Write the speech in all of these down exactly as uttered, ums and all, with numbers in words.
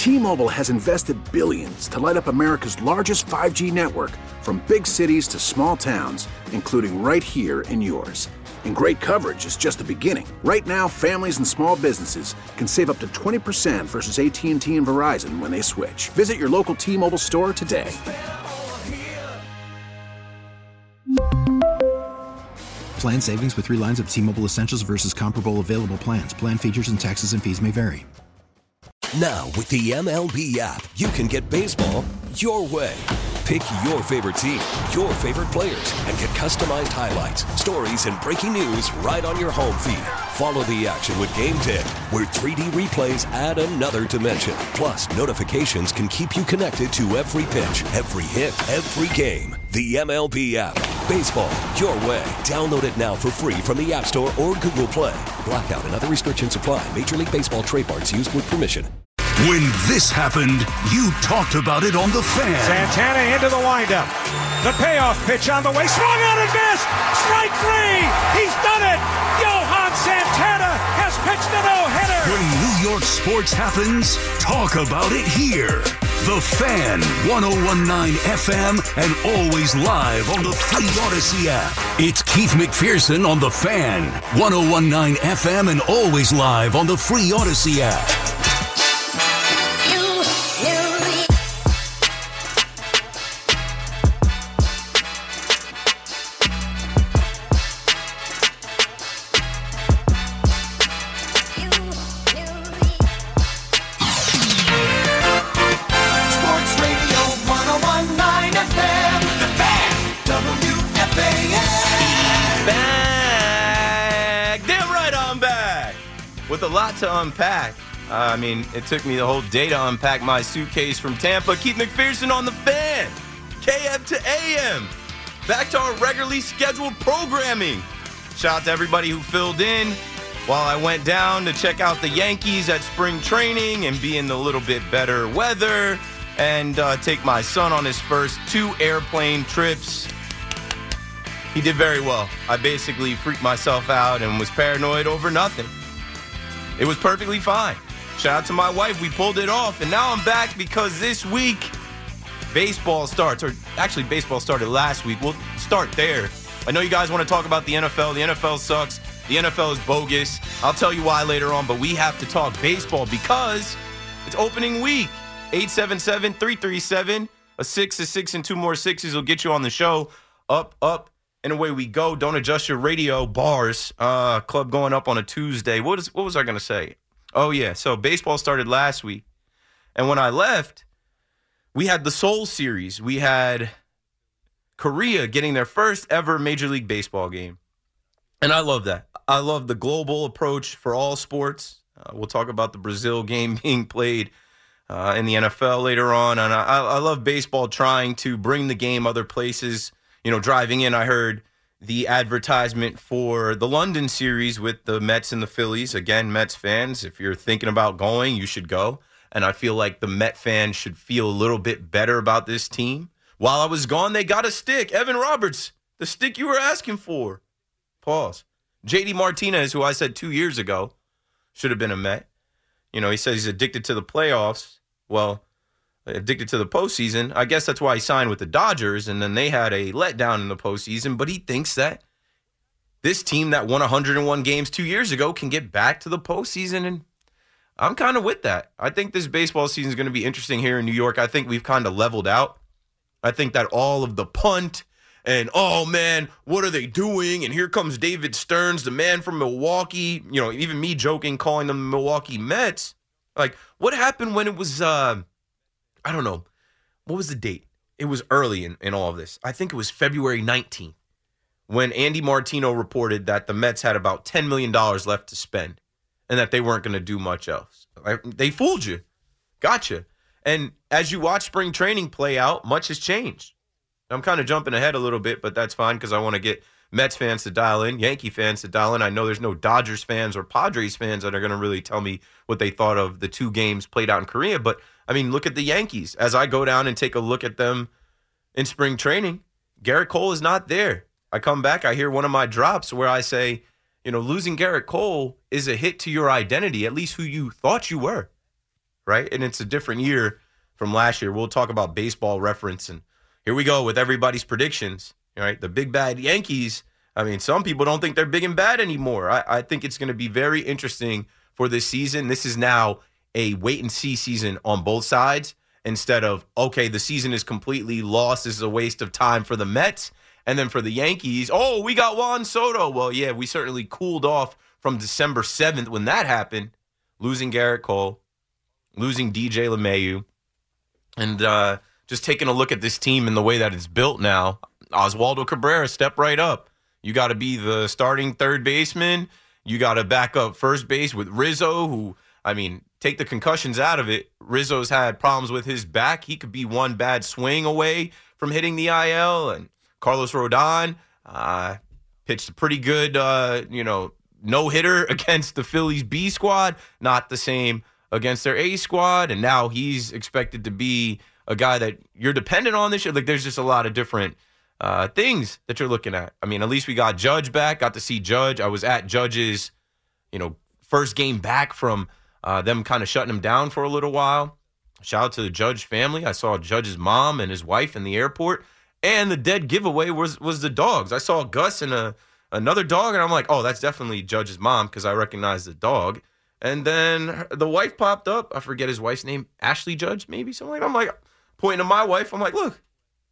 T-Mobile has invested billions to light up America's largest five G network, from big cities to small towns, including right here in yours. And great coverage is just the beginning. Right now, families and small businesses can save up to twenty percent versus A T and T and Verizon when they switch. Visit your local T-Mobile store today. Plan savings with three lines of T-Mobile Essentials versus comparable available plans. Plan features and taxes and fees may vary. Now, with the M L B app, you can get baseball your way. Pick your favorite team, your favorite players, and get customized highlights, stories, and breaking news right on your home feed. Follow the action with Game Day, where three D replays add another dimension. Plus, notifications can keep you connected to every pitch, every hit, every game. The M L B app. Baseball your way. Download it now for free from the App Store or Google Play. Blackout and other restrictions apply. Major League Baseball trademarks used with permission. When this happened, you talked about it on The Fan. Santana into the windup. The payoff pitch on the way. Swung on and missed. Strike three. He's done it. Johan Santana has pitched a no-hitter. When New York sports happens, talk about it here. The Fan, one oh one point nine F M, and always live on the free Odyssey app. It's Keith McPherson on The Fan, one oh one point nine F M, and always live on the free Odyssey app. With a lot to unpack. Uh, I mean, it took me the whole day to unpack my suitcase from Tampa. Keith McPherson on The Fan. K M to A M. Back to our regularly scheduled programming. Shout out to everybody who filled in while I went down to check out the Yankees at spring training and be in the little bit better weather and uh, take my son on his first two airplane trips. He did very well. I basically freaked myself out and was paranoid over nothing. It was perfectly fine. Shout out to my wife. We pulled it off. And now I'm back because this week, baseball starts. Or actually, baseball started last week. We'll start there. I know you guys want to talk about the N F L. The N F L sucks. The N F L is bogus. I'll tell you why later on. But we have to talk baseball because it's opening week. eight seven seven, three three seven, a six, a six, and two more sixes will get you on the show. Up, up. And away we go. Don't adjust your radio. Bars. Uh, club going up on a Tuesday. What is? What was I going to say? Oh, yeah. So baseball started last week. And when I left, we had the Seoul series. We had Korea getting their first ever Major League Baseball game. And I love that. I love the global approach for all sports. Uh, we'll talk about the Brazil game being played uh, in the N F L later on. And I, I love baseball trying to bring the game other places. You know, driving in, I heard the advertisement for the London series with the Mets and the Phillies. Again, Mets fans, if you're thinking about going, you should go. And I feel like the Met fans should feel a little bit better about this team. While I was gone, they got a stick. Evan Roberts, the stick you were asking for. Pause. J D Martinez, who I said two years ago should have been a Met. You know, he says he's addicted to the playoffs. Well, addicted to the postseason. I guess that's why he signed with the Dodgers, and then they had a letdown in the postseason. But he thinks that this team that won one hundred one games two years ago can get back to the postseason, and I'm kind of with that. I think this baseball season is going to be interesting here in New York. I think we've kind of leveled out. I think that all of the punt and, oh, man, what are they doing? And here comes David Stearns, the man from Milwaukee. You know, even me joking, calling them the Milwaukee Mets. Like, what happened when it was uh, – I don't know. What was the date? It was early in, in all of this. I think it was February nineteenth when Andy Martino reported that the Mets had about ten million dollars left to spend and that they weren't going to do much else. They fooled you. Gotcha. And as you watch spring training play out, much has changed. I'm kind of jumping ahead a little bit, but that's fine because I want to get Mets fans to dial in, Yankee fans to dial in. I know there's no Dodgers fans or Padres fans that are going to really tell me what they thought of the two games played out in Korea. But, I mean, look at the Yankees. As I go down and take a look at them in spring training, Garrett Cole is not there. I come back, I hear one of my drops where I say, you know, losing Garrett Cole is a hit to your identity, at least who you thought you were. right? And it's a different year from last year. We'll talk about Baseball Reference, and here we go with everybody's predictions, right? The big bad Yankees. I mean, some people don't think they're big and bad anymore. I, I think it's going to be very interesting for this season. This is now a wait-and-see season on both sides instead of, okay, the season is completely lost. This is a waste of time for the Mets. And then for the Yankees, oh, we got Juan Soto. Well, yeah, we certainly cooled off from December seventh when that happened, losing Garrett Cole, losing D J LeMahieu, and uh, just taking a look at this team and the way that it's built now. Oswaldo Cabrera, step right up. You got to be the starting third baseman. You got to back up first base with Rizzo, who, I mean, take the concussions out of it. Rizzo's had problems with his back. He could be one bad swing away from hitting the I L. And Carlos Rodon uh, pitched a pretty good, uh, you know, no-hitter against the Phillies B squad. Not the same against their A squad. And now he's expected to be a guy that you're dependent on this year. Like, there's just a lot of different uh, things that you're looking at. I mean, at least we got Judge back. Got to see Judge. I was at Judge's, you know, first game back from uh, them kind of shutting him down for a little while. Shout out to the Judge family. I saw Judge's mom and his wife in the airport. And the dead giveaway was was the dogs. I saw Gus and a, another dog, and I'm like, oh, that's definitely Judge's mom because I recognize the dog. And then the wife popped up. I forget his wife's name. Ashley Judge, maybe, something like that. I'm like, pointing to my wife. I'm like, look.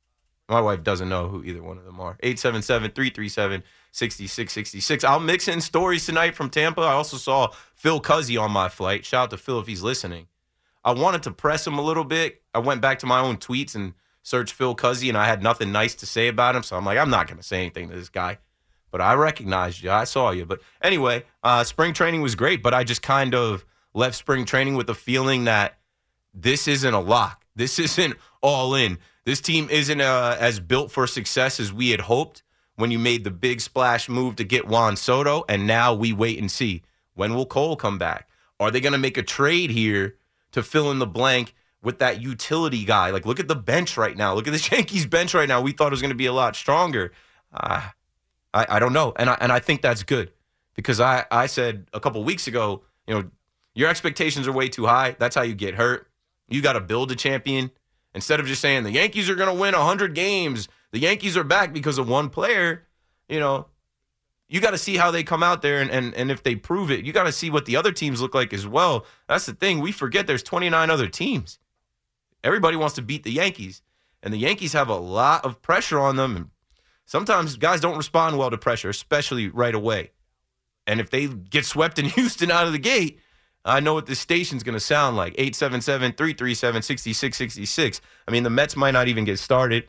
My wife doesn't know who either one of them are. eight seven seven, three three seven, six six six six. I'll mix in stories tonight from Tampa. I also saw Phil Cuzzy on my flight. Shout out to Phil if he's listening. I wanted to press him a little bit. I went back to my own tweets and searched Phil Cuzzy, and I had nothing nice to say about him. So I'm like, I'm not going to say anything to this guy. But I recognized you. I saw you. But anyway, uh, spring training was great, but I just kind of left spring training with the feeling that this isn't a lock. This isn't all in. This team isn't uh, as built for success as we had hoped when you made the big splash move to get Juan Soto, and now we wait and see. When will Cole come back? Are they going to make a trade here to fill in the blank with that utility guy? Like, look at the bench right now. Look at the Yankees bench right now. We thought it was going to be a lot stronger. Uh, I, I don't know, and I, and I think that's good because I, I said a couple weeks ago, you know, your expectations are way too high. That's how you get hurt. You got to build a champion. Instead of just saying the Yankees are going to win one hundred games, the Yankees are back because of one player, you know, you got to see how they come out there, and, and, and if they prove it, you got to see what the other teams look like as well. That's the thing. We forget there's twenty-nine other teams. Everybody wants to beat the Yankees, and the Yankees have a lot of pressure on them. And sometimes guys don't respond well to pressure, especially right away. And if they get swept in Houston out of the gate, I know what this station's going to sound like. eight seven seven, three three seven, six six six six. I mean, the Mets might not even get started.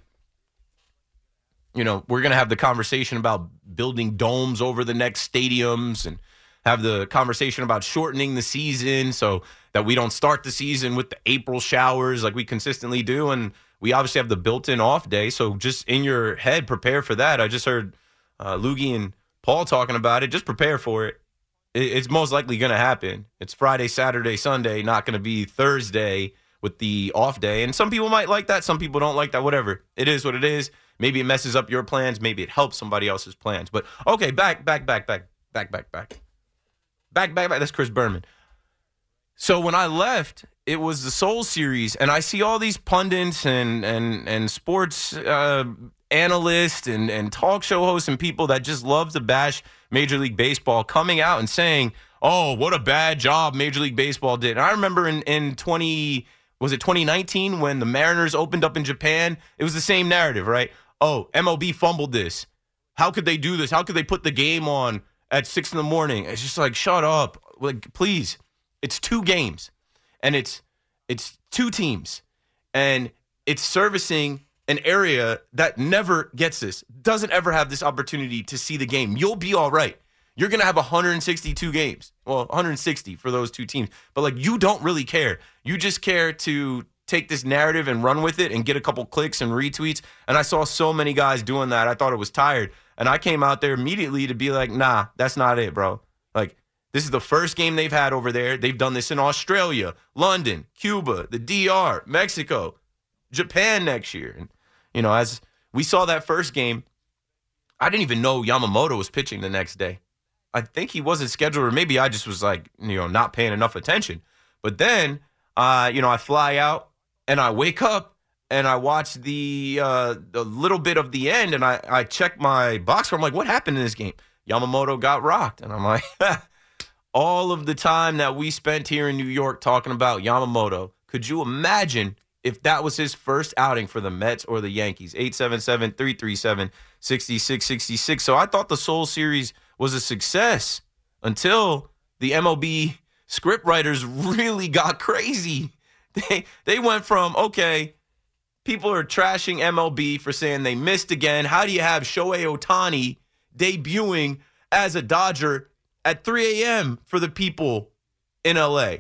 You know, we're going to have the conversation about building domes over the next stadiums and have the conversation about shortening the season so that we don't start the season with the April showers like we consistently do. And we obviously have the built-in off day. So just in your head, prepare for that. I just heard uh, Loogie and Paul talking about it. Just prepare for it. It's most likely going to happen. It's Friday, Saturday, Sunday, not going to be Thursday with the off day. And some people might like that. Some people don't like that. Whatever. It is what it is. Maybe it messes up your plans. Maybe it helps somebody else's plans. But, okay, back, back, back, back, back, back, back. Back, back, back. That's Chris Berman. So when I left, it was the Soul Series, and I see all these pundits and and and sports uh, analysts and, and talk show hosts and people that just love to bash Major League Baseball coming out and saying, oh, what a bad job Major League Baseball did. And I remember in, in twenty, was it twenty nineteen when the Mariners opened up in Japan? It was the same narrative, right? Oh, M L B fumbled this. How could they do this? How could they put the game on at six in the morning? It's just like, shut up. Like, please. It's two games, and it's it's two teams, and it's servicing an area that never gets this, doesn't ever have this opportunity to see the game. You'll be all right. You're going to have one hundred sixty-two games. Well, one hundred sixty for those two teams. But, like, you don't really care. You just care to take this narrative and run with it and get a couple clicks and retweets. And I saw so many guys doing that. I thought it was tired. And I came out there immediately to be like, nah, that's not it, bro. Like, this is the first game they've had over there. They've done this in Australia, London, Cuba, the D R, Mexico, Japan next year. And, you know, as we saw that first game, I didn't even know Yamamoto was pitching the next day. I think he wasn't scheduled, or maybe I just was like, you know, not paying enough attention. But then uh, you know, I fly out and I wake up and I watch the uh, the little bit of the end and I, I check my box score. I'm like, what happened in this game? Yamamoto got rocked. And I'm like, all of the time that we spent here in New York talking about Yamamoto, could you imagine if that was his first outing for the Mets or the Yankees? eight seven seven, three three seven, six six six six. So I thought the Soul Series was a success until the M L B script writers really got crazy. They they went from, okay, people are trashing M L B for saying they missed again. How do you have Shohei Ohtani debuting as a Dodger at three a.m. for the people in L A?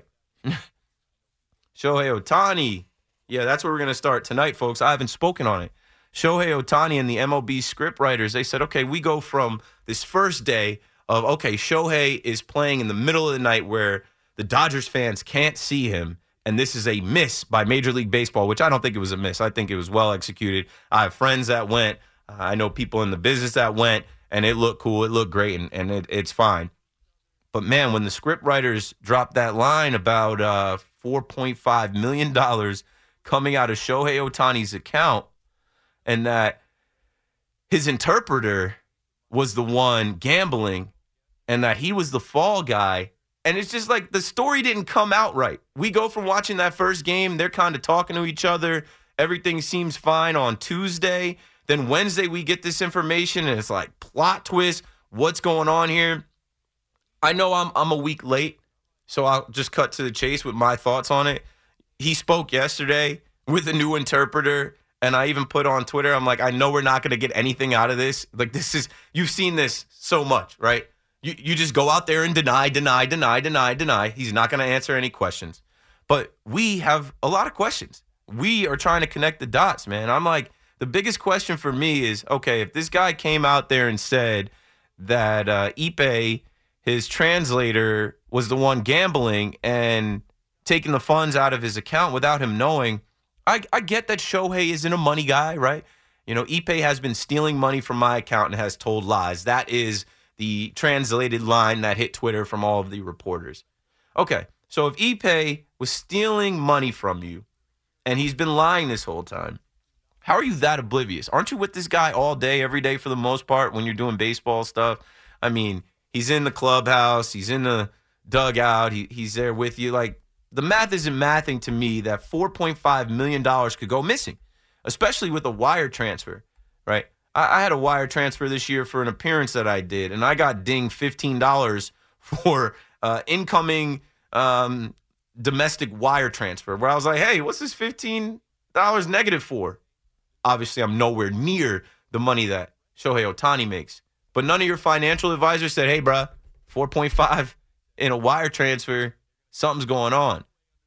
Shohei Ohtani. Yeah, that's where we're going to start tonight, folks. I haven't spoken on it. Shohei Ohtani and the M L B script writers, they said, okay, we go from this first day of, okay, Shohei is playing in the middle of the night where the Dodgers fans can't see him, and this is a miss by Major League Baseball, which I don't think it was a miss. I think it was well executed. I have friends that went. Uh, I know people in the business that went, and it looked cool. It looked great, and, and it, it's fine. But, man, when the script writers dropped that line about uh, four point five million dollars coming out of Shohei Ohtani's account, and that his interpreter was the one gambling, and that he was the fall guy, and it's just like the story didn't come out right. We go from watching that first game, they're kind of talking to each other, everything seems fine on Tuesday, then Wednesday we get this information, and it's like plot twist, what's going on here? I know I'm I'm a week late, so I'll just cut to the chase with my thoughts on it. He spoke yesterday with a new interpreter, and I even put on Twitter, I'm like, I know we're not going to get anything out of this. Like, this is, you've seen this so much, right? You you just go out there and deny, deny, deny, deny, deny. He's not going to answer any questions. But we have a lot of questions. We are trying to connect the dots, man. I'm like, the biggest question for me is, okay, if this guy came out there and said that uh, Ippei, his translator, was the one gambling and taking the funds out of his account without him knowing, I, I get that Shohei isn't a money guy, right? You know, Ippei has been stealing money from my account and has told lies. That is the translated line that hit Twitter from all of the reporters. Okay, so if Ippei was stealing money from you and he's been lying this whole time, how are you that oblivious? Aren't you with this guy all day, every day for the most part when you're doing baseball stuff? I mean, he's in the clubhouse, he's in the dugout, he, he's there with you. Like, the math isn't mathing to me that four point five million dollars could go missing, especially with a wire transfer, right? I, I had a wire transfer this year for an appearance that I did, and I got dinged fifteen dollars for uh, incoming um, domestic wire transfer, where I was like, hey, what's this fifteen dollars negative for? Obviously, I'm nowhere near the money that Shohei Ohtani makes. But none of your financial advisors said, hey, bro, four point five in a wire transfer, something's going on.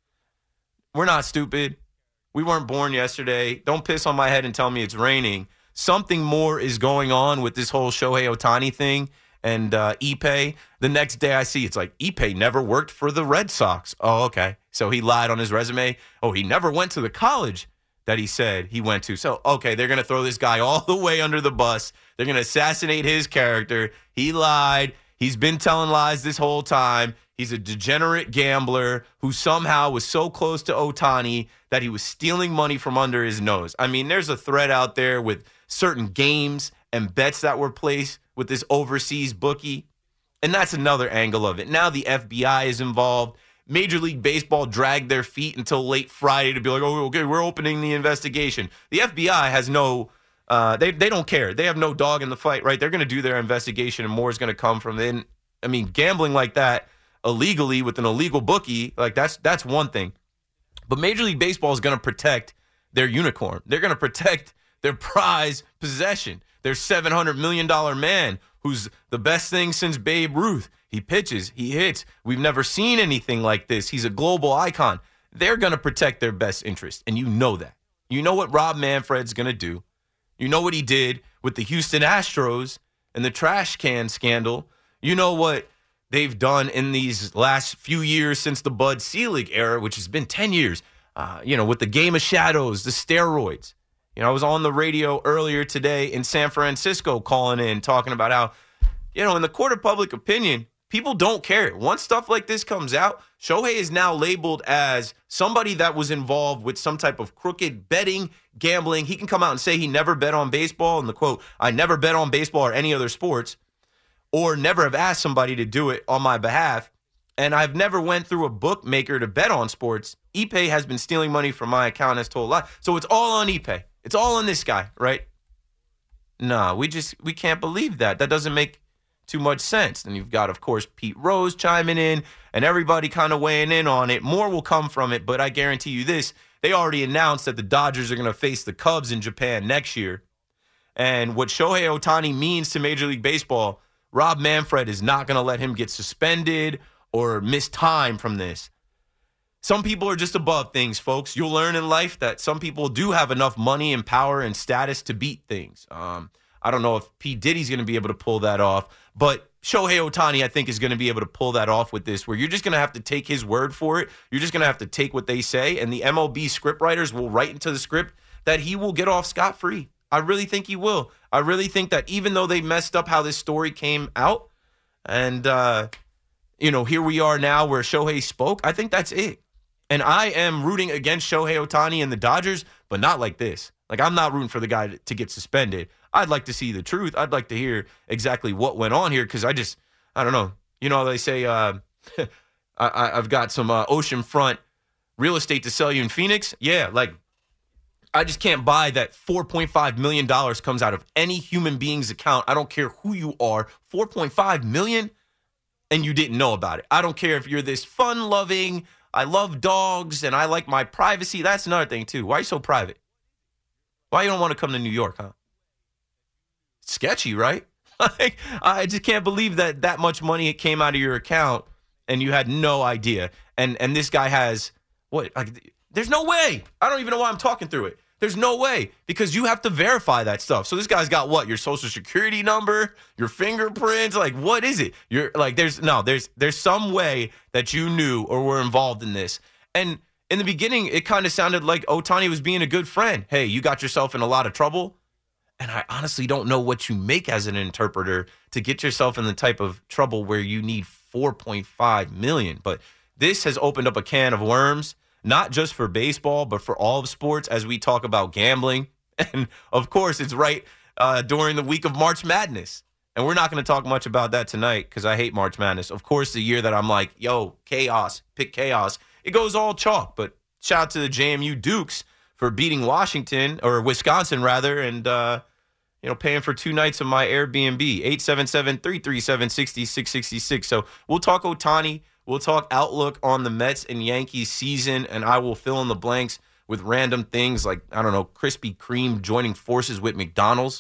We're not stupid. We weren't born yesterday. Don't piss on my head and tell me it's raining. Something more is going on with this whole Shohei Ohtani thing and uh, Ippei. The next day I see it's like, Ippei never worked for the Red Sox. Oh, okay. So he lied on his resume. Oh, he never went to the college that he said he went to. So, okay, they're going to throw this guy all the way under the bus. They're going to assassinate his character. He lied. He's been telling lies this whole time. He's a degenerate gambler who somehow was so close to Ohtani that he was stealing money from under his nose. I mean, there's a thread out there with certain games and bets that were placed with this overseas bookie. And that's another angle of it. Now the F B I is involved. Major League Baseball dragged their feet until late Friday to be like, oh, okay, we're opening the investigation. The F B I has no, uh, they they don't care. They have no dog in the fight, right? They're going to do their investigation and more is going to come from it. And, I mean, gambling like that illegally with an illegal bookie, like that's that's one thing. But Major League Baseball is going to protect their unicorn. They're going to protect their prize possession, their seven hundred million dollars man who's the best thing since Babe Ruth. He pitches, he hits. We've never seen anything like this. He's a global icon. They're going to protect their best interest, and you know that. You know what Rob Manfred's going to do. You know what he did with the Houston Astros and the trash can scandal. You know what they've done in these last few years since the Bud Selig era, which has been ten years, uh, you know, with the Game of Shadows, the steroids. You know, I was on the radio earlier today in San Francisco calling in, talking about how, you know, in the court of public opinion, people don't care. Once stuff like this comes out, Shohei is now labeled as somebody that was involved with some type of crooked betting, gambling. He can come out and say he never bet on baseball, and the quote, I never bet on baseball or any other sports, or never have asked somebody to do it on my behalf. And I've never went through a bookmaker to bet on sports. Ippei has been stealing money from my account his whole life. So it's all on Ippei. It's all on this guy, right? Nah, we just, we can't believe that. That doesn't make too much sense. And you've got, of course, Pete Rose chiming in and everybody kind of weighing in on it. More will come from it, but I guarantee you this. They already announced that the Dodgers are going to face the Cubs in Japan next year. And what Shohei Ohtani means to Major League Baseball, Rob Manfred is not going to let him get suspended or miss time from this. Some people are just above things, folks. You'll learn in life that some people do have enough money and power and status to beat things. Um, I don't know if P. Diddy's going to be able to pull that off, but Shohei Ohtani, I think, is going to be able to pull that off with this, where you're just going to have to take his word for it. You're just going to have to take what they say, and the M L B scriptwriters will write into the script that he will get off scot-free. I really think he will. I really think that even though they messed up how this story came out, and, uh, you know, here we are now where Shohei spoke, I think that's it. And I am rooting against Shohei Ohtani and the Dodgers, but not like this. Like, I'm not rooting for the guy to get suspended. I'd like to see the truth. I'd like to hear exactly what went on here, because I just, I don't know. You know, they say uh, I, I've got some uh, oceanfront real estate to sell you in Phoenix. Yeah, like, I just can't buy that four point five million dollars comes out of any human being's account. I don't care who you are. four point five million dollars and you didn't know about it. I don't care if you're this fun-loving, I love dogs, and I like my privacy. That's another thing, too. Why are you so private? Why you don't want to come to New York, huh? It's sketchy, right? Like, I just can't believe that that much money came out of your account and you had no idea. And and this guy has, what? Like, there's no way. I don't even know why I'm talking through it. There's no way, because you have to verify that stuff. So this guy's got what? Your social security number, your fingerprints, like, what is it? You're like, there's no, there's there's some way that you knew or were involved in this. And in the beginning, it kind of sounded like Ohtani was being a good friend. Hey, you got yourself in a lot of trouble. And I honestly don't know what you make as an interpreter to get yourself in the type of trouble where you need four point five million dollars. But this has opened up a can of worms. Not just for baseball, but for all of sports, as we talk about gambling. And, of course, it's right uh, during the week of March Madness. And we're not going to talk much about that tonight because I hate March Madness. Of course, the year that I'm like, yo, chaos, pick chaos. It goes all chalk. But shout out to the J M U Dukes for beating Washington, or Wisconsin, rather, and, uh, you know, paying for two nights of my Airbnb, eight seven seven, three three seven, six six six six. So we'll talk Ohtani. We'll talk outlook on the Mets and Yankees season, and I will fill in the blanks with random things like, I don't know, Krispy Kreme joining forces with McDonald's.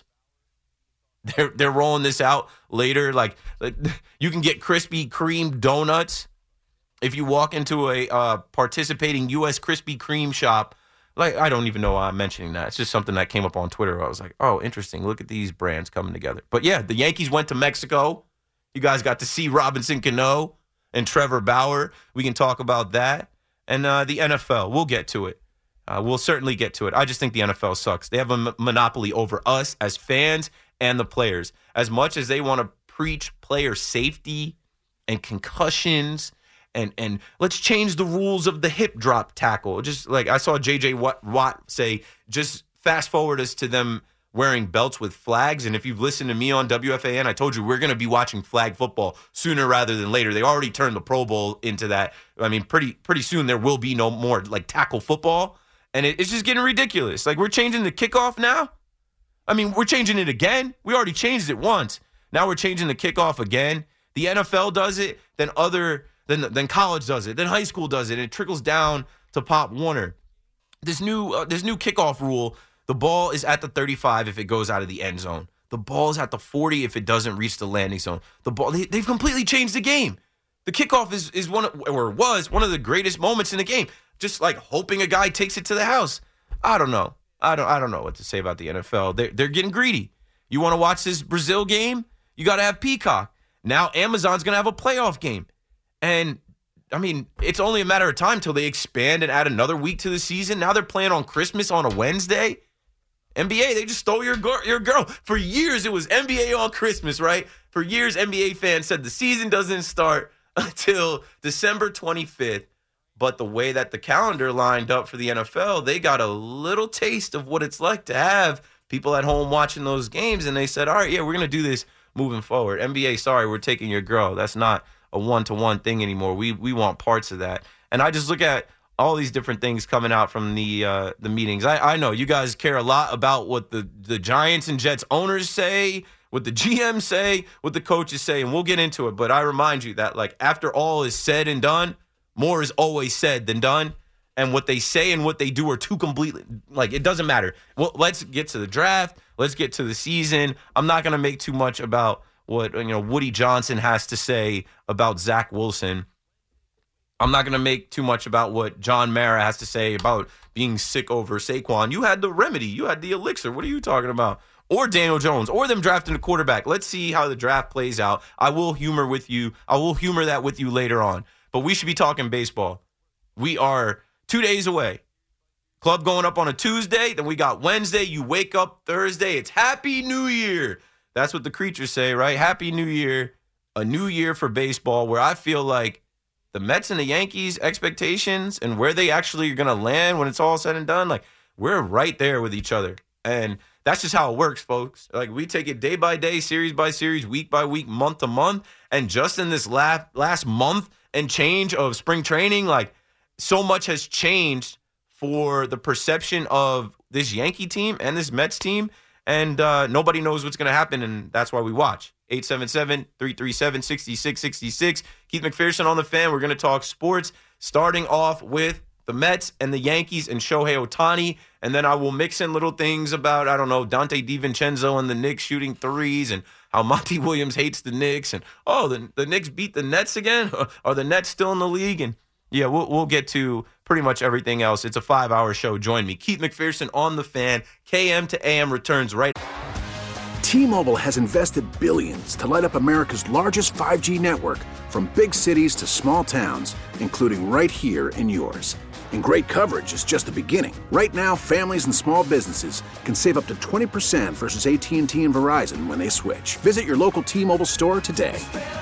They're they're rolling this out later. Like, like you can get Krispy Kreme donuts if you walk into a uh, participating U S Krispy Kreme shop. Like, I don't even know why I'm mentioning that. It's just something that came up on Twitter. I was like, oh, interesting. Look at these brands coming together. But yeah, the Yankees went to Mexico. You guys got to see Robinson Cano and Trevor Bauer. We can talk about that. And uh, the N F L, we'll get to it. Uh, we'll certainly get to it. I just think the N F L sucks. They have a m- monopoly over us as fans and the players. As much as they want to preach player safety and concussions and, and let's change the rules of the hip drop tackle. Just like I saw J J Watt say, just fast forward us to them wearing belts with flags. And if you've listened to me on W F A N, I told you we're going to be watching flag football sooner rather than later. They already turned the Pro Bowl into that. I mean, pretty pretty soon there will be no more like tackle football. And it, it's just getting ridiculous. Like, we're changing the kickoff now. I mean, we're changing it again. We already changed it once. Now we're changing the kickoff again. The N F L does it, then other, then then college does it, then high school does it. And it trickles down to Pop Warner. This new uh, this new kickoff rule. The ball is at the thirty-five if it goes out of the end zone. The ball is at the forty if it doesn't reach the landing zone. The ball, they, they've completely changed the game. The kickoff is is one of, or was one of the greatest moments in the game. Just like hoping a guy takes it to the house. I don't know. I don't I don't know what to say about the N F L. They're, they're getting greedy. You want to watch this Brazil game? You got to have Peacock. Now Amazon's going to have a playoff game. And, I mean, it's only a matter of time till they expand and add another week to the season. Now they're playing on Christmas on a Wednesday. N B A, they just stole your girl, your girl. For years, it was N B A on Christmas, right? For years, N B A fans said the season doesn't start until December twenty-fifth. But the way that the calendar lined up for the N F L, they got a little taste of what it's like to have people at home watching those games. And they said, all right, yeah, we're going to do this moving forward. N B A, sorry, we're taking your girl. That's not a one-to-one thing anymore. We we want parts of that. And I just look at all these different things coming out from the uh, the meetings. I, I know you guys care a lot about what the, the Giants and Jets owners say, what the G Ms say, what the coaches say, and we'll get into it. But I remind you that, like, after all is said and done, more is always said than done, and what they say and what they do are two completely, like, it doesn't matter. Well, let's get to the draft. Let's get to the season. I'm not going to make too much about what, you know, Woody Johnson has to say about Zach Wilson. I'm not going to make too much about what John Mara has to say about being sick over Saquon. You had the remedy. You had the elixir. What are you talking about? Or Daniel Jones, or them drafting a quarterback. Let's see how the draft plays out. I will humor with you. I will humor that with you later on. But we should be talking baseball. We are two days away. Club going up on a Tuesday. Then we got Wednesday. You wake up Thursday. It's Happy New Year. That's what the creatures say, right? Happy New Year. A new year for baseball where I feel like the Mets and the Yankees expectations and where they actually are going to land when it's all said and done, like, we're right there with each other. And that's just how it works, folks. Like, we take it day by day, series by series, week by week, month to month. And just in this last, last month and change of spring training, like, so much has changed for the perception of this Yankee team and this Mets team. And uh, nobody knows what's going to happen, and that's why we watch. eight seven seven, three three seven, six six six six. Keith McPherson on the Fan. We're going to talk sports, starting off with the Mets and the Yankees and Shohei Ohtani. And then I will mix in little things about, I don't know, Dante DiVincenzo and the Knicks shooting threes and how Monty Williams hates the Knicks. And, oh, the, the Knicks beat the Nets again? Are the Nets still in the league? And, yeah, we'll, we'll get to pretty much everything else. It's a five-hour show. Join me. Keith McPherson on the Fan. K M to A M returns right. T-Mobile has invested billions to light up America's largest five G network, from big cities to small towns, including right here in yours. And great coverage is just the beginning. Right now, families and small businesses can save up to twenty percent versus A T and T and Verizon when they switch. Visit your local T-Mobile store today.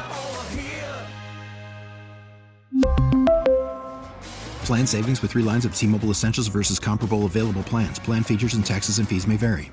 Plan savings with three lines of T-Mobile Essentials versus comparable available plans. Plan features and taxes and fees may vary.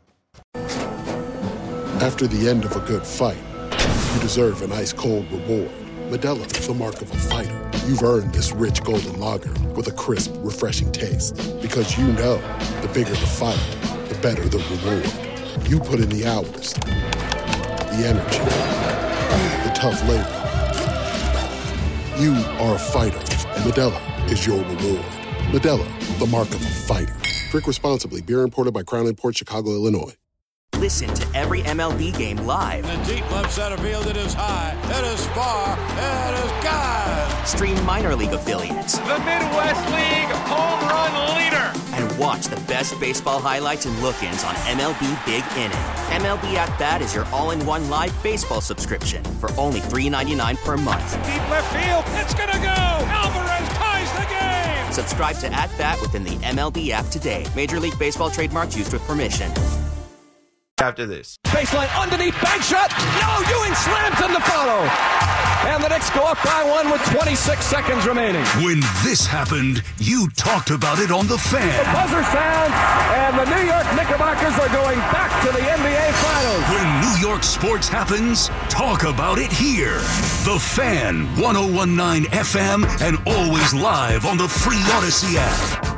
After the end of a good fight, you deserve an ice-cold reward. Modelo is the mark of a fighter. You've earned this rich golden lager with a crisp, refreshing taste. Because you know, the bigger the fight, the better the reward. You put in the hours, the energy, the tough labor. You are a fighter, and Modelo is your reward. Modelo, the mark of a fighter. Drink responsibly. Beer imported by Crown Imports, Chicago, Illinois. Listen to every M L B game live. In the deep left center field, it is high, it is far, it is gone. Stream minor league affiliates. The Midwest League home run leader. And watch the best baseball highlights and look-ins on M L B Big Inning. M L B At Bat is your all-in-one live baseball subscription for only three dollars and ninety-nine cents per month. Deep left field, it's gonna go. Alvarez ties the game. Subscribe to At Bat within the M L B app today. Major League Baseball trademarks used with permission. After this. Baseline underneath, bank shot. No, Ewing slams in the follow. And the Knicks go up by one with twenty-six seconds remaining. When this happened, you talked about it on The Fan. The buzzer sounds, and the New York Knickerbockers are going back to the N B A Finals. When New York sports happens, talk about it here. The Fan, one oh one point nine F M, and always live on the free Odyssey app.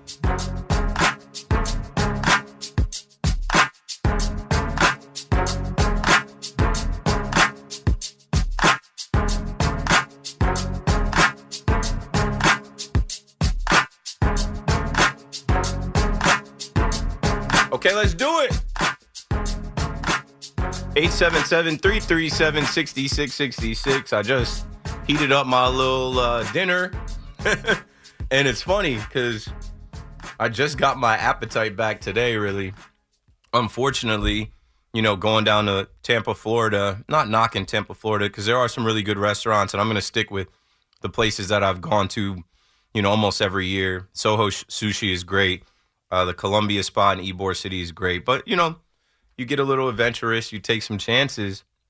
Okay, let's do it. eight seven seven, three three seven, six six six six. I just heated up my little uh, dinner. And it's funny because I just got my appetite back today, really. Unfortunately, you know, going down to Tampa, Florida, not knocking Tampa, Florida, because there are some really good restaurants, and I'm going to stick with the places that I've gone to, you know, almost every year. Soho Sushi is great. Uh, the Columbia spot in Ybor City is great. But, you know, you get a little adventurous. You take some chances.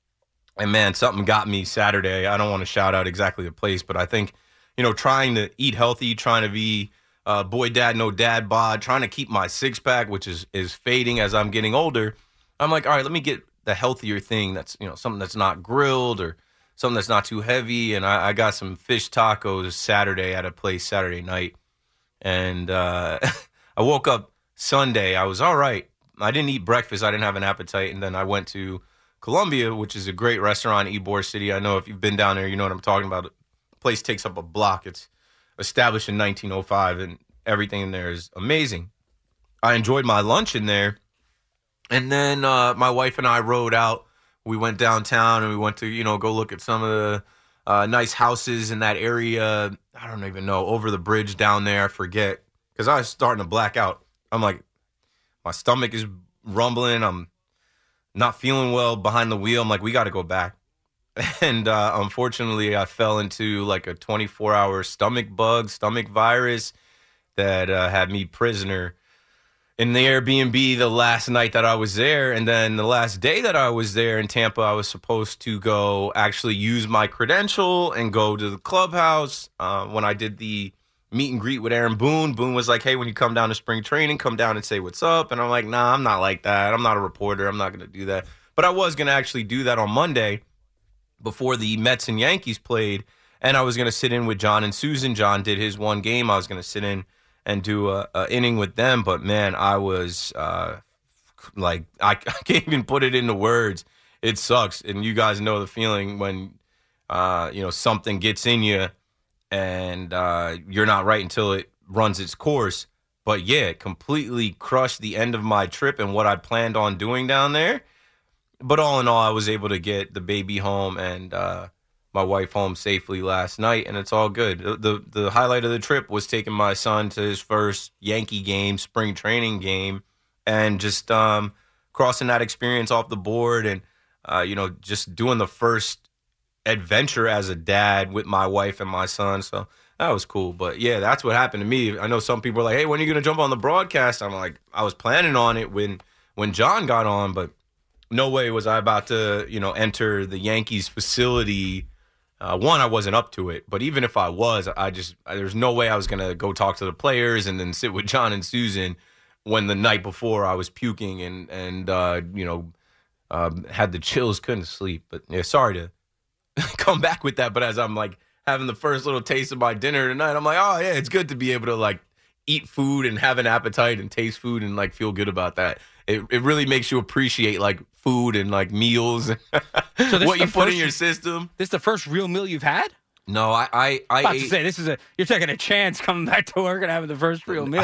And, man, something got me Saturday. I don't want to shout out exactly the place, but I think, you know, trying to eat healthy, trying to be uh, boy, dad, no dad bod, trying to keep my six-pack, which is, is fading as I'm getting older. I'm like, all right, let me get the healthier thing that's, you know, something that's not grilled or something that's not too heavy. And I, I got some fish tacos Saturday at a place Saturday night. And uh, I woke up Sunday. I was all right. I didn't eat breakfast. I didn't have an appetite. And then I went to Columbia, which is a great restaurant in Ybor City. I know if you've been down there, you know what I'm talking about. The place takes up a block. It's established in nineteen oh five, and everything in there is amazing. I enjoyed my lunch in there. And then uh, my wife and I rode out. We went downtown, and we went to, you know, go look at some of the uh, nice houses in that area. I don't even know, over the bridge down there. I forget, because I was starting to black out. I'm like, my stomach is rumbling. I'm not feeling well behind the wheel. I'm like, we got to go back. And uh, unfortunately, I fell into like a twenty-four hour stomach bug, stomach virus that uh, had me prisoner in the Airbnb the last night that I was there. And then the last day that I was there in Tampa, I was supposed to go actually use my credential and go to the clubhouse. Uh, when I did the meet and greet with Aaron Boone, Boone was like, hey, when you come down to spring training, come down and say what's up. And I'm like, nah, I'm not like that. I'm not a reporter. I'm not going to do that. But I was going to actually do that on Monday before the Mets and Yankees played. And I was going to sit in with John and Susan. John did his one game. I was going to sit in and do a, a inning with them. But, man, I was uh, like, I, I can't even put it into words. It sucks. And you guys know the feeling when, uh, you know, something gets in you and uh, you're not right until it runs its course. But, yeah, it completely crushed the end of my trip and what I planned on doing down there. But all in all, I was able to get the baby home and uh, my wife home safely last night, and it's all good. The, the The highlight of the trip was taking my son to his first Yankee game, spring training game, and just um, crossing that experience off the board and, uh, you know, just doing the first adventure as a dad with my wife and my son. So that was cool. But, yeah, that's what happened to me. I know some people are like, hey, when are you going to jump on the broadcast? I'm like, I was planning on it when when John got on, but no way was I about to, you know, enter the Yankees facility. Uh, one, I wasn't up to it, but even if I was, I just there's no way I was gonna go talk to the players and then sit with John and Susan when the night before I was puking and and uh, you know um, had the chills, couldn't sleep. But yeah, sorry to come back with that. But as I'm like having the first little taste of my dinner tonight, I'm like, oh yeah, it's good to be able to like eat food and have an appetite and taste food and like feel good about that. It it really makes you appreciate like food and like meals and so what you put in your system. This is the first real meal you've had? No, I I, I about ate... to say this is a you're taking a chance coming back to work and having the first real meal.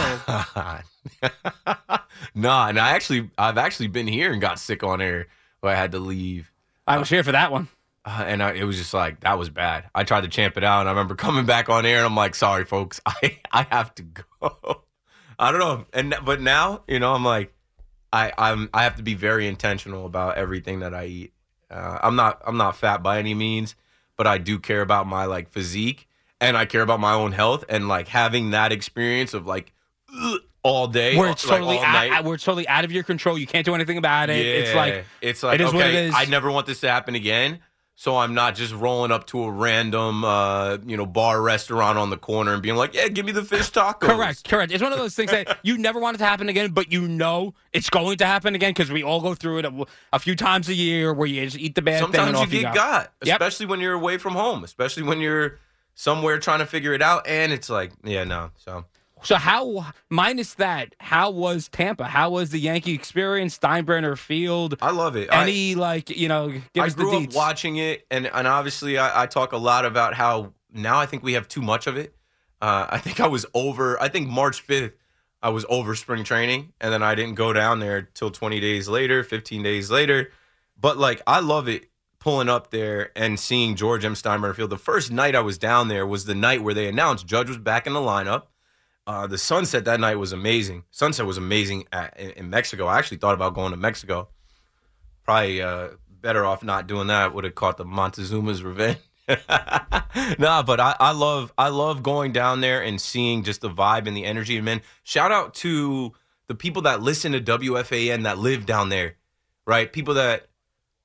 Nah, and I actually I've actually been here and got sick on air, but I had to leave. I was uh, here for that one. Uh, and I, it was just like, that was bad. I tried to champ it out, and I remember coming back on air, and I'm like, sorry, folks, I, I have to go. I don't know. and But now, you know, I'm like, I I'm I have to be very intentional about everything that I eat. Uh, I'm not I'm not fat by any means, but I do care about my, like, physique, and I care about my own health, and, like, having that experience of, like, ugh, all day, where it's like, totally all out, night. where it's totally out of your control. You can't do anything about it. Yeah, it's like it's like it is okay, what it is. I never want this to happen again. So I'm not just rolling up to a random, uh, you know, bar restaurant on the corner and being like, "Yeah, give me the fish tacos." Correct, correct. It's one of those things that you never want it to happen again, but you know it's going to happen again because we all go through it a, a few times a year where you just eat the bad Sometimes thing and you off get you go. got, Yep. especially when you're away from home, especially when you're somewhere trying to figure it out, and it's like, yeah, no. So, so how minus that? How was Tampa? How was the Yankee experience? Steinbrenner Field. I love it. Any I, like you know, give I us the grew deets. up watching it, and and obviously I, I talk a lot about how now I think we have too much of it. Uh, I think I was over. I think March fifth, I was over spring training, and then I didn't go down there till twenty days later, fifteen days later. But like, I love it pulling up there and seeing George M. Steinbrenner Field. The first night I was down there was the night where they announced Judge was back in the lineup. Uh, the sunset that night was amazing. Sunset was amazing at, in, in Mexico. I actually thought about going to Mexico. Probably uh, better off not doing that. Would have caught the Montezuma's revenge. Nah, but I, I love I love going down there and seeing just the vibe and the energy. And man, shout out to the people that listen to W F A N that live down there, right? People that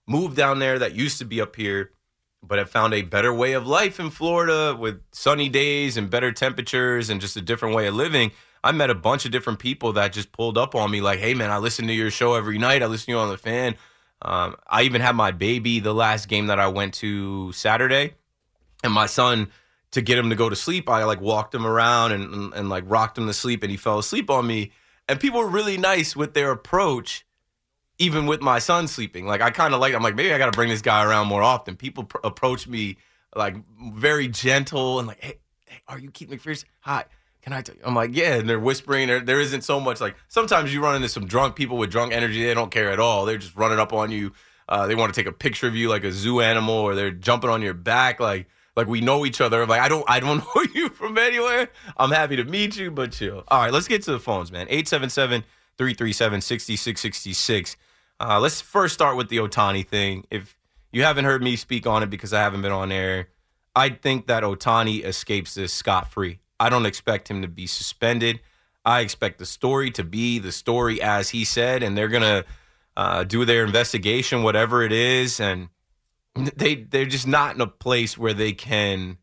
moved down there that used to be up here, but have found a better way of life in Florida with sunny days and better temperatures and just a different way of living. I met a bunch of different people that just pulled up on me like, hey, man, I listen to your show every night. I listen to you on the Fan. Um, I even had my baby the last game that I went to Saturday. And my son, to get him to go to sleep, I like walked him around and, and, and like rocked him to sleep, and he fell asleep on me. And people were really nice with their approach, even with my son sleeping. Like, I kind of like, I'm like, maybe I got to bring this guy around more often. People pr- approach me like very gentle and like, hey, hey, are you Keith McPherson? Hi, can I tell you? I'm like, yeah. And they're whispering. There, there isn't so much like, sometimes you run into some drunk people with drunk energy. They don't care at all. They're just running up on you. Uh, they want to take a picture of you like a zoo animal, or they're jumping on your back like, like we know each other. I'm like, I don't, I don't know you from anywhere. I'm happy to meet you, but chill. All right, let's get to the phones, man. eight seven seven, three three seven, six six six six. Uh, let's first start with the Ohtani thing. If you haven't heard me speak on it because I haven't been on air, I think that Ohtani escapes this scot-free. I don't expect him to be suspended. I expect the story to be the story as he said, and they're going to uh, do their investigation, whatever it is, and They, they're just not in a place where they can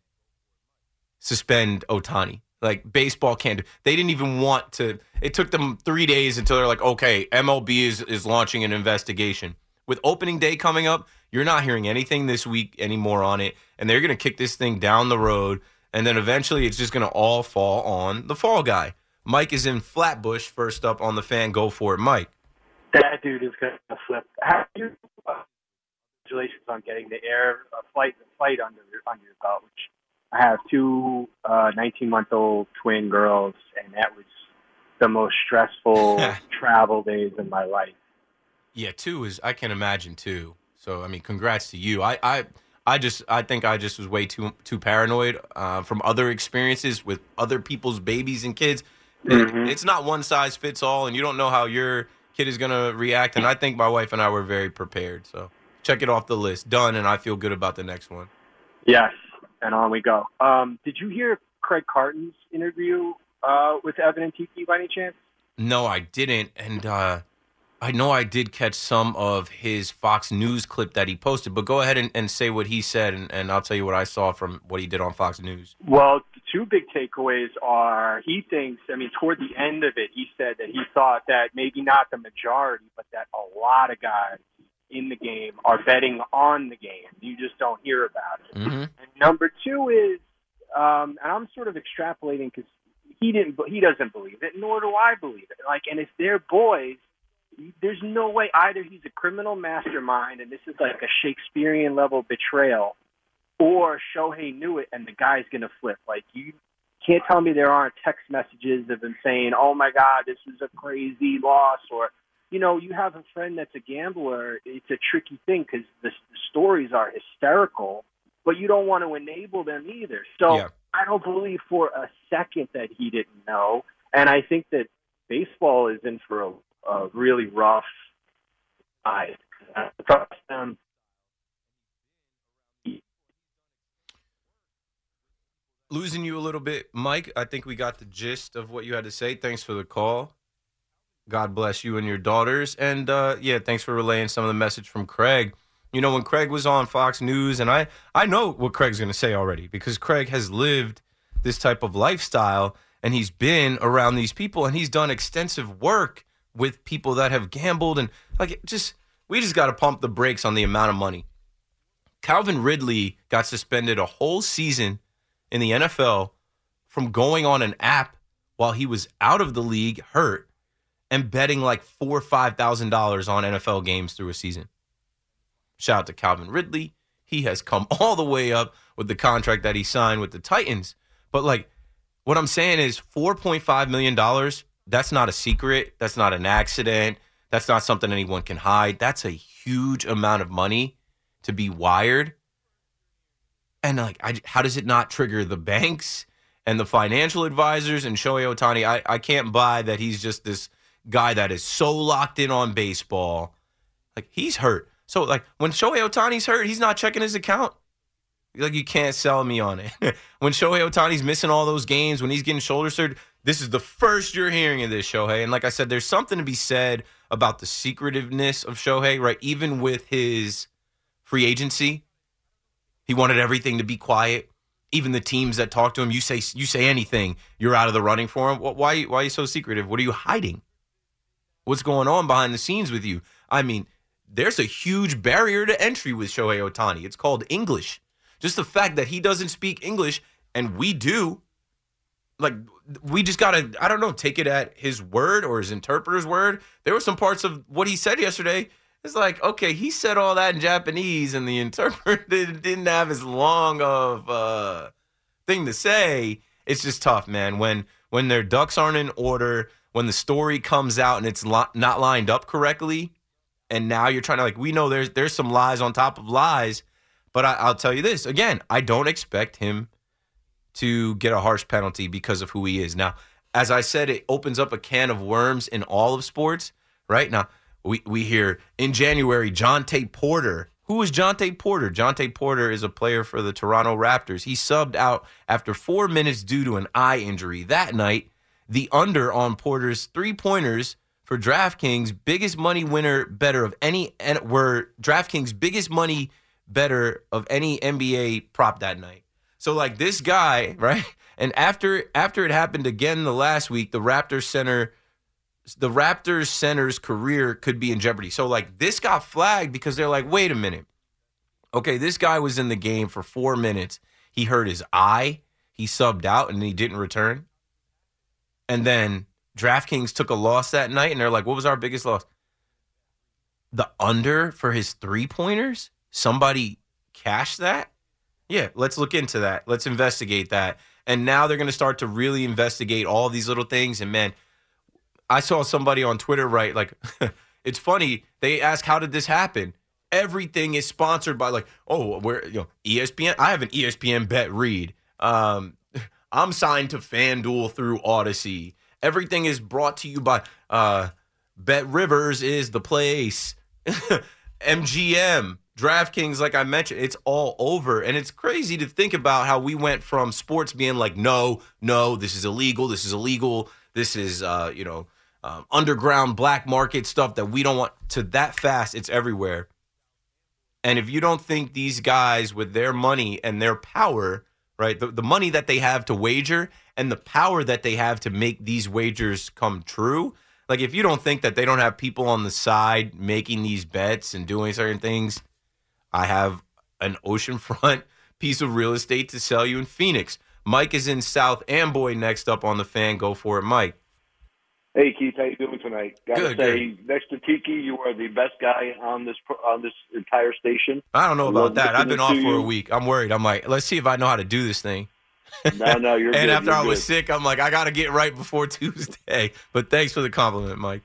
suspend Ohtani. Like, baseball can't do. They didn't even want to. It took them three days until they're like, okay, M L B is, is launching an investigation. With opening day coming up, you're not hearing anything this week anymore on it, and they're going to kick this thing down the road, and then eventually it's just going to all fall on the fall guy. Mike is in Flatbush, first up on the Fan. Go for it, Mike. That dude is going to flip. How do you... Uh, Congratulations on getting the air uh, flight the flight under your under your belt. Which I have two uh, nineteen-month-old twin girls, and that was the most stressful travel days in my life. Yeah, two is I can imagine two. So I mean, congrats to you. I I, I just I think I just was way too too paranoid uh, from other experiences with other people's babies and kids. Mm-hmm. It, it's not one size fits all, and you don't know how your kid is going to react. And I think my wife and I were very prepared. So. Check it off the list. Done, and I feel good about the next one. Yes, and on we go. Um, did you hear Craig Carton's interview uh, with Evan and Tiki by any chance? No, I didn't. And uh, I know I did catch some of his Fox News clip that he posted, but go ahead and, and say what he said, and, and I'll tell you what I saw from what he did on Fox News. Well, the two big takeaways are he thinks, I mean, toward the end of it, he said that he thought that maybe not the majority, but that a lot of guys in the game are betting on the game. You just don't hear about it. Mm-hmm. And number two is, um, and I'm sort of extrapolating because he didn't, he doesn't believe it, nor do I believe it. Like, and if they're boys, there's no way either he's a criminal mastermind and this is like a Shakespearean level betrayal, or Shohei knew it and the guy's gonna flip. Like, you can't tell me there aren't text messages of him saying, "Oh my God, this is a crazy loss," or. You know, you have a friend that's a gambler, it's a tricky thing because the, the stories are hysterical, but you don't want to enable them either. So yeah. I don't believe for a second that he didn't know. And I think that baseball is in for a, a really rough ride. I trust them. Losing you a little bit, Mike. I think we got the gist of what you had to say. Thanks for the call. God bless you and your daughters. And, uh, yeah, thanks for relaying some of the message from Craig. You know, when Craig was on Fox News, and I, I know what Craig's going to say already because Craig has lived this type of lifestyle, and he's been around these people, and he's done extensive work with people that have gambled. And, like, just we just got to pump the brakes on the amount of money. Calvin Ridley got suspended a whole season in the N F L from going on an app while he was out of the league, hurt, and betting like four or five thousand dollars on N F L games through a season. Shout out to Calvin Ridley. He has come all the way up with the contract that he signed with the Titans. But like, what I'm saying is four point five million dollars, that's not a secret. That's not an accident. That's not something anyone can hide. That's a huge amount of money to be wired. And like, I, how does it not trigger the banks and the financial advisors and Shohei Ohtani? I, I can't buy that he's just this guy that is so locked in on baseball. Like, he's hurt. So, like, when Shohei Ohtani's hurt, he's not checking his account. Like, you can't sell me on it. When Shohei Ohtani's missing all those games, when he's getting shoulder surgery, this is the first you're hearing of this, Shohei. And like I said, there's something to be said about the secretiveness of Shohei, right? Even with his free agency. He wanted everything to be quiet. Even the teams that talk to him, you say you say anything, you're out of the running for him. Why, why are you so secretive? What are you hiding? What's going on behind the scenes with you? I mean, there's a huge barrier to entry with Shohei Ohtani. It's called English. Just the fact that he doesn't speak English and we do, like, we just got to, I don't know, take it at his word or his interpreter's word. There were some parts of what he said yesterday. It's like, okay, he said all that in Japanese and the interpreter didn't have as long of a thing to say. It's just tough, man. When when their ducks aren't in order, when the story comes out and it's lo- not lined up correctly, and now you're trying to, like, we know there's there's some lies on top of lies, but I, I'll tell you this, again, I don't expect him to get a harsh penalty because of who he is. Now, as I said, it opens up a can of worms in all of sports, right? Now, we, we hear in January, Jonte Porter. Who is Jonte Porter? Jonte Porter is a player for the Toronto Raptors. He subbed out after four minutes due to an eye injury. That night, the under on Porter's three-pointers for DraftKings, biggest money winner better of any, were DraftKings' biggest money better of any N B A prop that night. So, like, this guy, right? And after after it happened again the last week, the Raptors center, the Raptors center's career could be in jeopardy. So, like, this got flagged because they're like, wait a minute. Okay, this guy was in the game for four minutes. He hurt his eye. He subbed out, and he didn't return. And then DraftKings took a loss that night, and they're like, what was our biggest loss? The under for his three-pointers? Somebody cashed that? Yeah, let's look into that. Let's investigate that. And now they're going to start to really investigate all these little things. And, man, I saw somebody on Twitter write, like, it's funny. They ask, how did this happen? Everything is sponsored by, like, oh, where, you know, E S P N. I have an E S P N bet read. Um, I'm signed to FanDuel through Odyssey. Everything is brought to you by uh, Bet Rivers is the place. M G M. DraftKings, like I mentioned, it's all over. And it's crazy to think about how we went from sports being like, no, no, this is illegal, this is illegal, this is, uh, you know, um, underground black market stuff that we don't want, to that fast, it's everywhere. And if you don't think these guys with their money and their power, right, the, the money that they have to wager and the power that they have to make these wagers come true, like if you don't think that they don't have people on the side making these bets and doing certain things, I have an oceanfront piece of real estate to sell you in Phoenix. Mike is in South Amboy next up on the Fan. Go for it, Mike. Hey, Keith, how you doing tonight? Got to good, say, good. next to Tiki, you are the best guy on this on this entire station. I don't know I about that. I've been off for you. a week. I'm worried. I'm like, let's see if I know how to do this thing. No, no, you're and good. after you're I was good. sick, I'm like, I got to get right before Tuesday. But thanks for the compliment, Mike.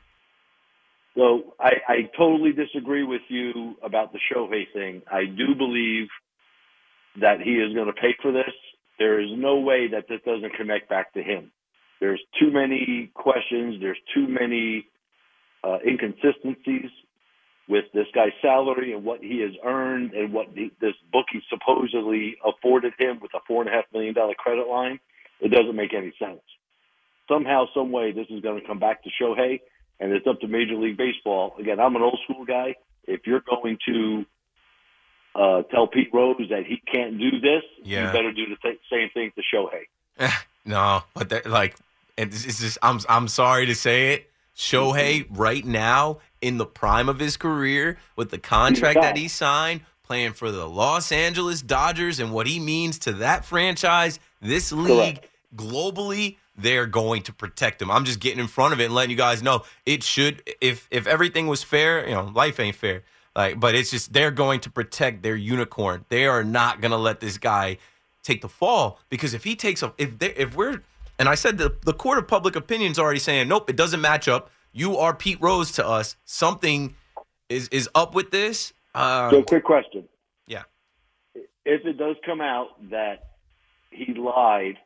So I, I totally disagree with you about the Shohei thing. I do believe that he is going to pay for this. There is no way that this doesn't connect back to him. There's too many questions. There's too many uh, inconsistencies with this guy's salary and what he has earned and what the, this bookie supposedly afforded him with a four and a half million dollar credit line. It doesn't make any sense. Somehow, some way, this is going to come back to Shohei. And it's up to Major League Baseball. Again, I'm an old school guy. If you're going to uh, tell Pete Rose that he can't do this, yeah. you better do the th- same thing to Shohei. No, but that, like, it's, it's just, I'm I'm sorry to say it. Shohei right now in the prime of his career with the contract that he signed, playing for the Los Angeles Dodgers and what he means to that franchise, this league, Correct. globally. They're going to protect him. I'm just getting in front of it and letting you guys know it should. If if everything was fair, you know, life ain't fair. Like, but it's just they're going to protect their unicorn. They are not going to let this guy take the fall, because if he takes a if they if we're and I said the the court of public opinion is already saying nope, it doesn't match up. You are Pete Rose to us. Something is is up with this. Um, so, quick question. Yeah. If it does come out that he lied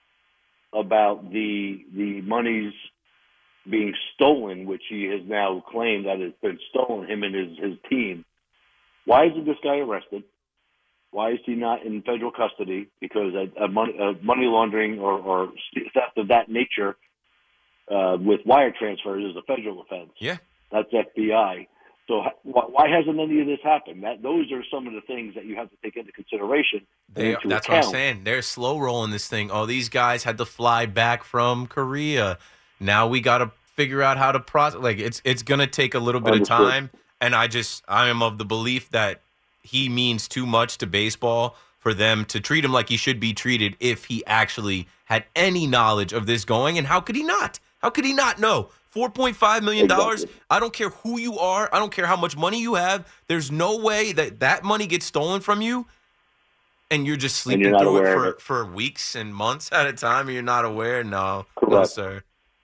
about the the monies being stolen, which he has now claimed that it's been stolen, him and his, his team, why isn't this guy arrested? Why is he not in federal custody? Because a, a, money, a money laundering or, or theft of that nature uh, with wire transfers is a federal offense. Yeah. That's F B I. So why hasn't any of this happened? That those are some of the things that you have to take into consideration. They, into that's account. what I'm saying. They're slow rolling this thing. Oh, these guys had to fly back from Korea. Now we got to figure out how to process. Like it's it's gonna take a little bit Understood. of time. And I just I am of the belief that he means too much to baseball for them to treat him like he should be treated if he actually had any knowledge of this going. And how could he not? How could he not know? four point five million dollars. Exactly. I don't care who you are. I don't care how much money you have. There's no way that that money gets stolen from you and you're just sleeping you're through it for, it for weeks and months at a time and you're not aware. No, Correct. no, sir.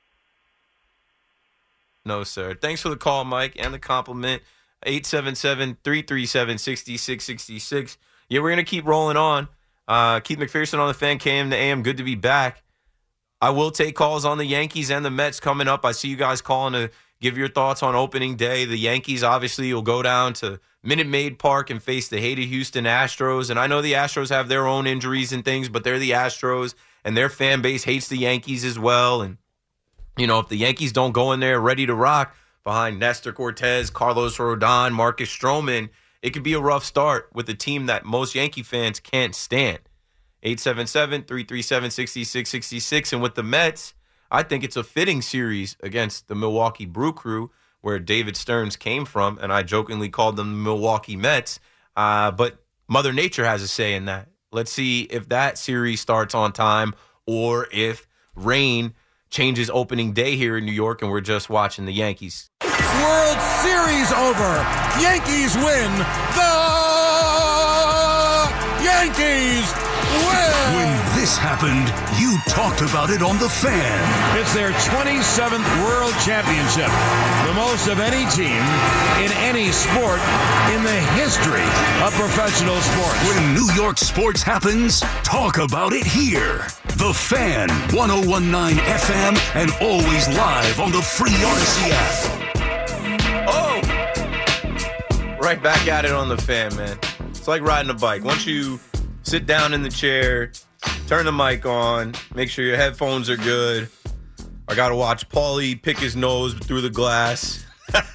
No, sir. Thanks for the call, Mike, and the compliment. eight seven seven, three three seven, six six six six. Yeah, we're going to keep rolling on. Uh, Keith McPherson on the Fan, K M to A M. Good to be back. I will take calls on the Yankees and the Mets coming up. I see you guys calling to give your thoughts on opening day. The Yankees obviously will go down to Minute Maid Park and face the hated Houston Astros. And I know the Astros have their own injuries and things, but they're the Astros, and their fan base hates the Yankees as well. And, you know, if the Yankees don't go in there ready to rock behind Nestor Cortez, Carlos Rodon, Marcus Stroman, it could be a rough start with a team that most Yankee fans can't stand. eight seven seven, three three seven, six six six six. And with the Mets, I think it's a fitting series against the Milwaukee Brew Crew, where David Stearns came from, and I jokingly called them the Milwaukee Mets. Uh, but Mother Nature has a say in that. Let's see if that series starts on time or if rain changes opening day here in New York and we're just watching the Yankees. World Series over. Yankees win. The Yankees win. When this happened, you talked about it on The Fan. It's their twenty-seventh World Championship, the most of any team in any sport in the history of professional sports. When New York sports happens, talk about it here. The Fan, one oh one point nine F M, and always live on the free Odyssey app. Oh! Right back at it on The Fan, man. It's like riding a bike. Once you sit down in the chair, turn the mic on, make sure your headphones are good. I got to watch Paulie pick his nose through the glass. Just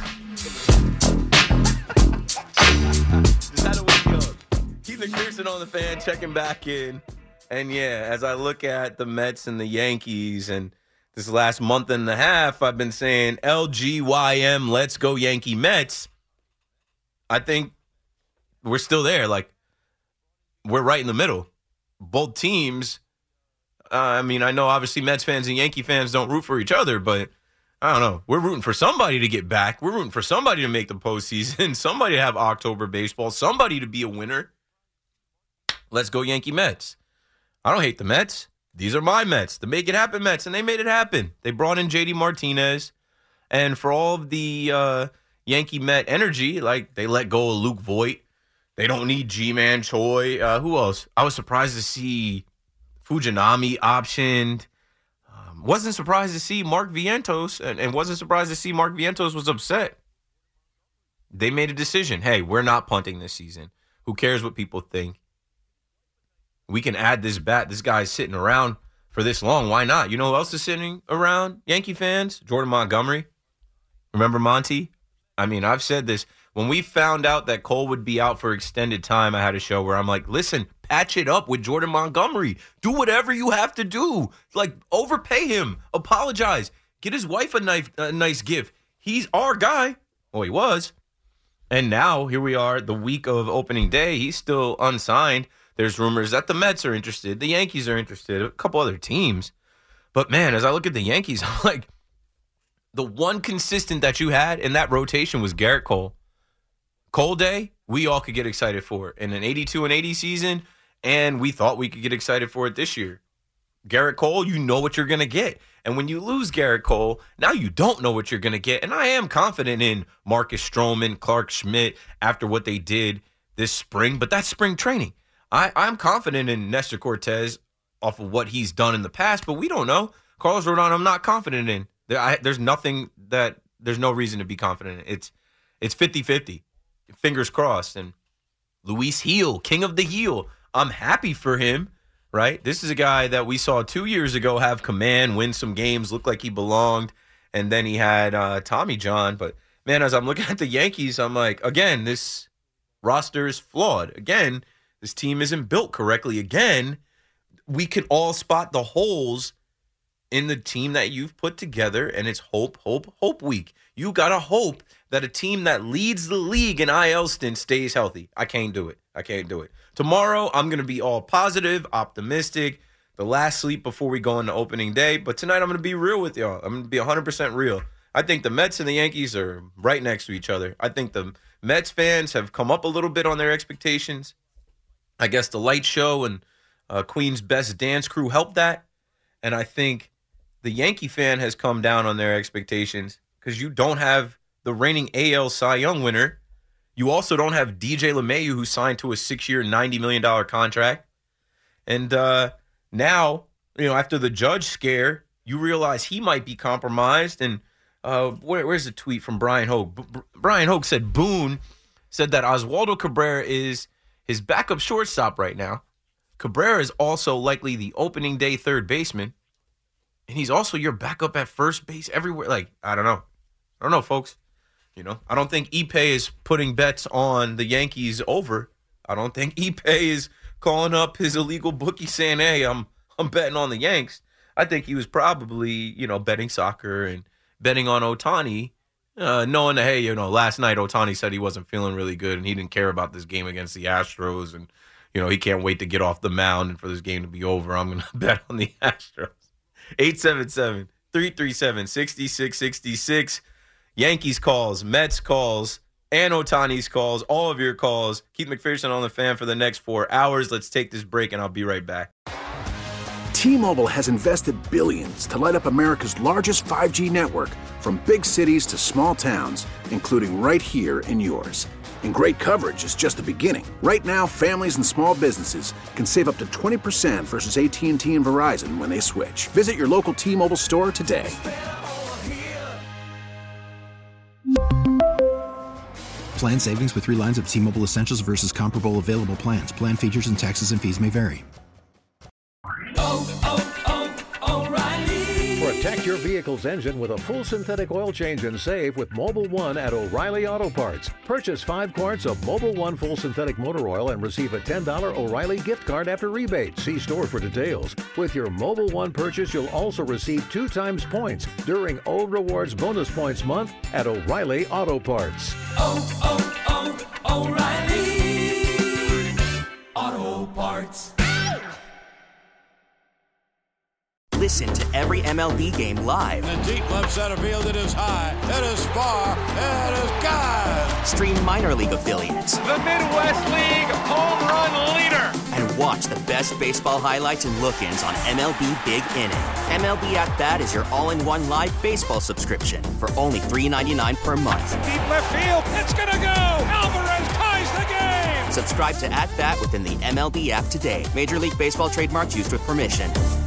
had to wake up. Keith McPherson on The Fan, checking back in. And yeah, as I look at the Mets and the Yankees, and this last month and a half, I've been saying L G Y M, let's go Yankee Mets. I think we're still there. Like, we're right in the middle. Both teams, uh, I mean, I know obviously Mets fans and Yankee fans don't root for each other, but I don't know. We're rooting for somebody to get back. We're rooting for somebody to make the postseason, somebody to have October baseball, somebody to be a winner. Let's go Yankee Mets. I don't hate the Mets. These are my Mets, the Make It Happen Mets, and they made it happen. They brought in J D Martinez, and for all of the uh, Yankee Met energy, like they let go of Luke Voit. They don't need G-Man Choi. Uh, who else? I was surprised to see Fujinami optioned. Um, wasn't surprised to see Mark Vientos, and, and wasn't surprised to see Mark Vientos was upset. They made a decision. Hey, we're not punting this season. Who cares what people think? We can add this bat. This guy's sitting around for this long. Why not? You know who else is sitting around? Yankee fans? Jordan Montgomery. Remember Monty? I mean, I've said this. When we found out that Cole would be out for extended time, I had a show where I'm like, listen, patch it up with Jordan Montgomery. Do whatever you have to do. Like, overpay him. Apologize. Get his wife a nice, a nice gift. He's our guy. Well, he was. And now, here we are, the week of opening day. He's still unsigned. There's rumors that the Mets are interested. The Yankees are interested. A couple other teams. But, man, as I look at the Yankees, I'm like, the one consistent that you had in that rotation was Garrett Cole. Cole Day, we all could get excited for it in an eighty-two and eighty season, and we thought we could get excited for it this year. Garrett Cole, you know what you're going to get. And when you lose Garrett Cole, now you don't know what you're going to get. And I am confident in Marcus Stroman, Clark Schmidt, after what they did this spring, but that's spring training. I, I'm confident in Nestor Cortez off of what he's done in the past, but we don't know. Carlos Rodon, I'm not confident in. There, I, there's nothing that, there's no reason to be confident in. It's it's fifty-fifty. Fingers crossed. And Luis Heel, king of the heel. I'm happy for him, right? This is a guy that we saw two years ago have command, win some games, look like he belonged, and then he had uh, Tommy John. But, man, as I'm looking at the Yankees, I'm like, again, this roster is flawed. Again, this team isn't built correctly. Again, we can all spot the holes in the team that you've put together, and it's hope, hope, hope week. You got to hope that a team that leads the league in I L stint stays healthy. I can't do it. I can't do it. Tomorrow, I'm going to be all positive, optimistic, the last sleep before we go into opening day. But tonight, I'm going to be real with y'all. I'm going to be one hundred percent real. I think the Mets and the Yankees are right next to each other. I think the Mets fans have come up a little bit on their expectations. I guess the light show and uh, Queen's Best Dance Crew helped that. And I think the Yankee fan has come down on their expectations because you don't have the reigning A L Cy Young winner. You also don't have D J LeMahieu, who signed to a six-year, ninety million dollars contract. And uh, now, you know, after the Judge scare, you realize he might be compromised. And uh, where, where's the tweet from Brian Hogue? B- B- Brian Hogue said Boone said that Oswaldo Cabrera is his backup shortstop right now. Cabrera is also likely the opening day third baseman. And he's also your backup at first base everywhere. Like, I don't know. I don't know, folks. You know, I don't think Ipe is putting bets on the Yankees over. I don't think Ipe is calling up his illegal bookie saying, hey, I'm I'm betting on the Yanks. I think he was probably, you know, betting soccer and betting on Ohtani, uh, knowing that, hey, you know, last night Ohtani said he wasn't feeling really good and he didn't care about this game against the Astros. And, you know, he can't wait to get off the mound and for this game to be over. I'm going to bet on the Astros. eight seven seven, three three seven, six six six six. Yankees calls, Mets calls, and Ohtani's calls, all of your calls. Keith McPherson on the Fan for the next four hours. Let's take this break, and I'll be right back. T-Mobile has invested billions to light up America's largest five G network, from big cities to small towns, including right here in yours. And great coverage is just the beginning. Right now, families and small businesses can save up to twenty percent versus A T and T and Verizon when they switch. Visit your local T-Mobile store today. Plan savings with three lines of T-Mobile Essentials versus comparable available plans. Plan features and taxes and fees may vary. Oh, oh, oh, O'Reilly. Protect your vehicle's engine with a full synthetic oil change and save with Mobil one at O'Reilly Auto Parts. Purchase five quarts of Mobil one full synthetic motor oil and receive a ten dollars O'Reilly gift card after rebate. See store for details. With your Mobil one purchase, you'll also receive two times points during O Rewards Bonus Points Month at O'Reilly Auto Parts. Oh, oh, oh, O'Reilly Auto Parts. Listen to every M L B game live. In the deep left center field, it is high, it is far, it is gone. Stream minor league affiliates. The Midwest League home run leader. And watch the best baseball highlights and look-ins on M L B Big Inning. M L B At Bat is your all-in-one live baseball subscription for only three dollars and ninety-nine cents per month. Deep left field, it's gonna go. Alvarez ties the game. Subscribe to At Bat within the M L B app today. Major League Baseball trademarks used with permission.